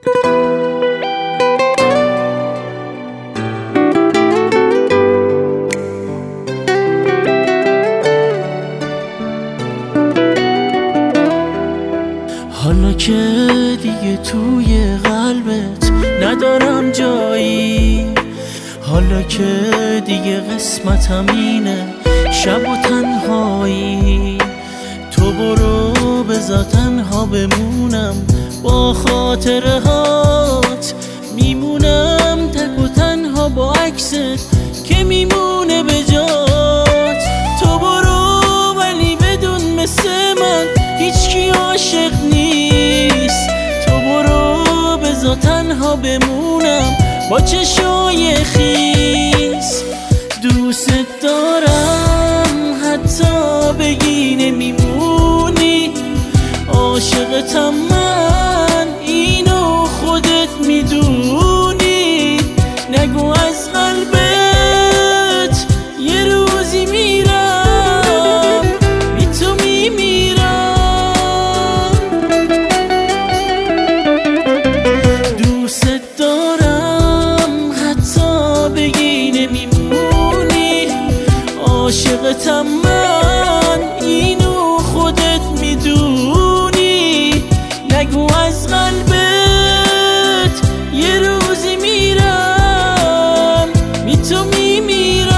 حالا که دیگه توی قلبت ندارم جایی، حالا که دیگه قسمتم اینه شب و تنهایی، تو برو بذار تنها بمونم با خاطره هات، میمونم تک و تنها با عکست که میمونه به جات. تو برو ولی بدون مثل من هیچکی عاشق نیست، تو برو بذار تنها بمونم با چشای خیس. دوست دارم حتی بگی نمیمونی، عاشقتم من اینو خودت میدونی. نگو از قلبت یه روزی میرم بی تو میمیرم. دوست دارم حتی بگی نمیمونی، عاشقتم من اینو خودت میدونی. نگو از قلبت یه روزی میرم بی تو میمیرم.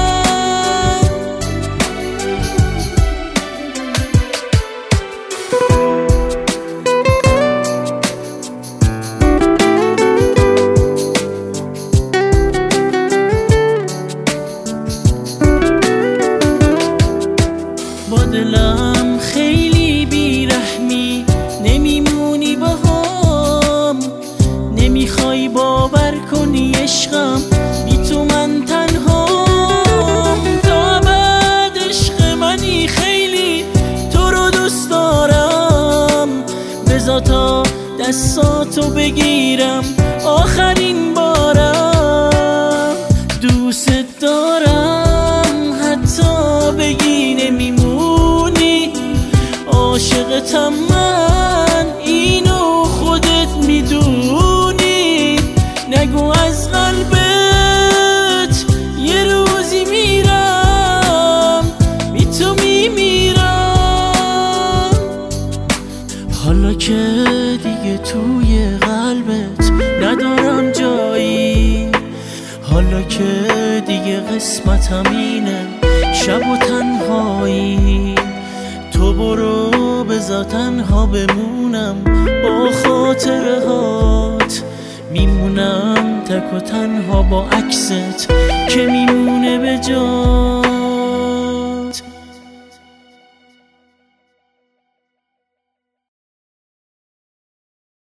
با دلم خیلی بیرحمی، نمیمونی باهام، نمیخوای باور کنی عشقم بی تو من تنهام. تا ابد عشق منی خیلی تو رو دوست دارم، بذار تا دستاتو بگیرم آخرین بارم. دوست دارم حتی بگی نمیمونی، عاشقتم من اینو خودت میدونی. نگو از قلبت یه روزی میرم بی تو میمیرم. حالا که دیگه توی قلبت ندارم جایی، حالا که دیگه قسمتم اینه شب و تنهایی، تو برو بذار تنها بمونم با خاطره هات، میمونم تک و تنها با عکست که میمونه به جا.